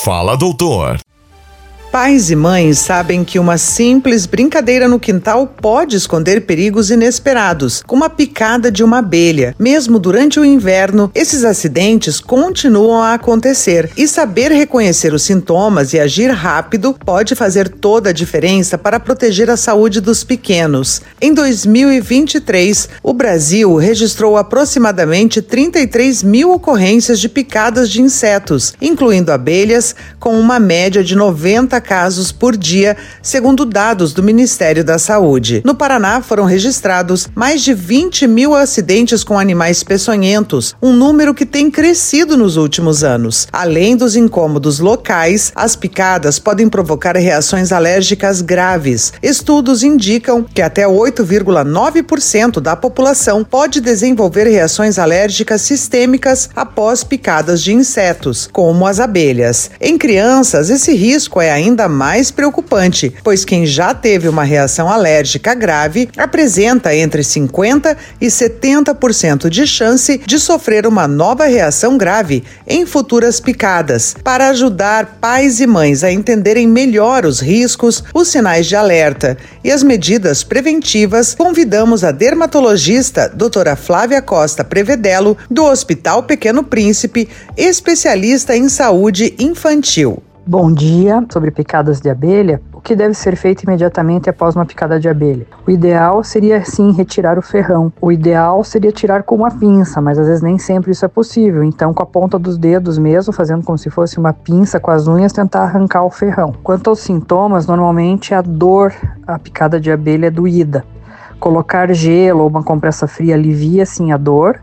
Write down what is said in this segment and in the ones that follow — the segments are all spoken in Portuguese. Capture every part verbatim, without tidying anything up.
Fala, doutor. Pais e mães sabem que uma simples brincadeira no quintal pode esconder perigos inesperados, como a picada de uma abelha. Mesmo durante o inverno, esses acidentes continuam a acontecer e saber reconhecer os sintomas e agir rápido pode fazer toda a diferença para proteger a saúde dos pequenos. Em dois mil e vinte e três, o Brasil registrou aproximadamente trinta e três mil ocorrências de picadas de insetos, incluindo abelhas, com uma média de noventa casos por dia, segundo dados do Ministério da Saúde. No Paraná foram registrados mais de vinte mil acidentes com animais peçonhentos, um número que tem crescido nos últimos anos. Além dos incômodos locais, as picadas podem provocar reações alérgicas graves. Estudos indicam que até oito vírgula nove por cento da população pode desenvolver reações alérgicas sistêmicas após picadas de insetos, como as abelhas. Em crianças, esse risco é ainda ainda mais preocupante, pois quem já teve uma reação alérgica grave apresenta entre cinquenta e setenta por cento de chance de sofrer uma nova reação grave em futuras picadas. Para ajudar pais e mães a entenderem melhor os riscos, os sinais de alerta e as medidas preventivas, convidamos a dermatologista doutora Flávia Costa Prevedelo, do Hospital Pequeno Príncipe, especialista em saúde infantil. Bom dia. Sobre picadas de abelha, o que deve ser feito imediatamente após uma picada de abelha? O ideal seria, sim, retirar o ferrão. O ideal seria tirar com uma pinça, mas às vezes nem sempre isso é possível. Então, com a ponta dos dedos mesmo, fazendo como se fosse uma pinça com as unhas, tentar arrancar o ferrão. Quanto aos sintomas, normalmente a dor, a picada de abelha é doída. Colocar gelo ou uma compressa fria alivia, sim, a dor.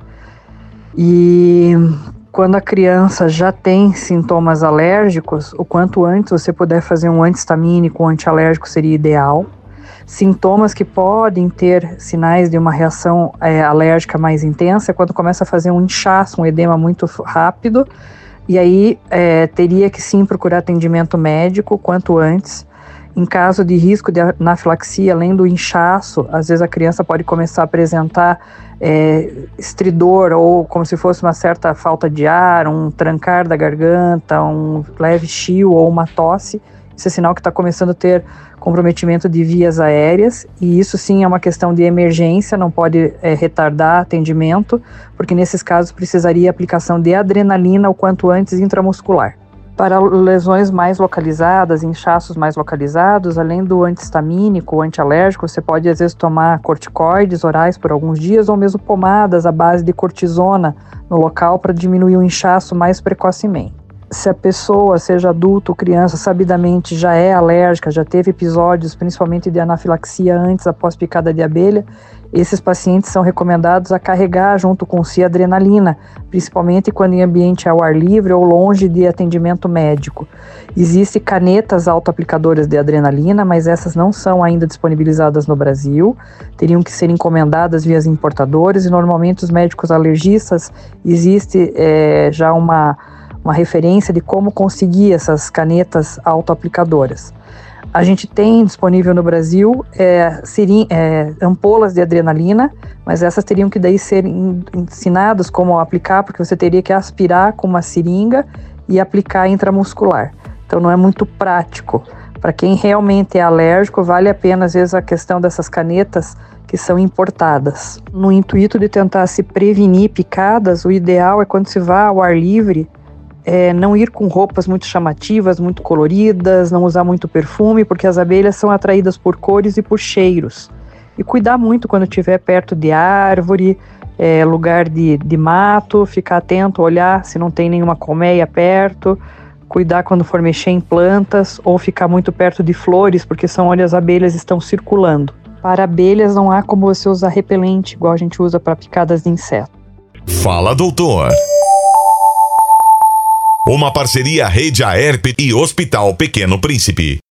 E quando a criança já tem sintomas alérgicos, o quanto antes você puder fazer um anti-histamínico ou antialérgico seria ideal. Sintomas que podem ter sinais de uma reação é, alérgica mais intensa é quando começa a fazer um inchaço, um edema muito rápido, e aí é, teria que sim procurar atendimento médico quanto antes. Em caso de risco de anafilaxia, além do inchaço, às vezes a criança pode começar a apresentar é, estridor ou como se fosse uma certa falta de ar, um trancar da garganta, um leve chio ou uma tosse. Isso é sinal que está começando a ter comprometimento de vias aéreas, e isso sim é uma questão de emergência, não pode é, retardar atendimento, porque nesses casos precisaria aplicação de adrenalina o quanto antes intramuscular. Para lesões mais localizadas, inchaços mais localizados, além do antihistamínico ou antialérgico, você pode às vezes tomar corticoides orais por alguns dias ou mesmo pomadas à base de cortisona no local para diminuir o inchaço mais precocemente. Se a pessoa, seja adulto ou criança, sabidamente já é alérgica, já teve episódios principalmente de anafilaxia antes, após picada de abelha, esses pacientes são recomendados a carregar junto com si adrenalina, principalmente quando em ambiente ao ar livre ou longe de atendimento médico. Existem canetas autoaplicadoras de adrenalina, mas essas não são ainda disponibilizadas no Brasil, teriam que ser encomendadas via importadores, e normalmente os médicos alergistas, existe é, já uma, uma referência de como conseguir essas canetas autoaplicadoras. A gente tem disponível no Brasil é, serim, é, ampolas de adrenalina, mas essas teriam que daí ser ensinadas como aplicar, porque você teria que aspirar com uma seringa e aplicar intramuscular. Então não é muito prático. Para quem realmente é alérgico, vale a pena às vezes a questão dessas canetas que são importadas. No intuito de tentar se prevenir picadas, o ideal é quando se vá ao ar livre, É, não ir com roupas muito chamativas, muito coloridas, não usar muito perfume, porque as abelhas são atraídas por cores e por cheiros. E cuidar muito quando estiver perto de árvore, é, lugar de, de mato, ficar atento, olhar se não tem nenhuma colmeia perto, cuidar quando for mexer em plantas ou ficar muito perto de flores, porque são onde as abelhas estão circulando. Para abelhas não há como você usar repelente, igual a gente usa para picadas de inseto. Fala, doutor. Uma parceria Rede Aerp e Hospital Pequeno Príncipe.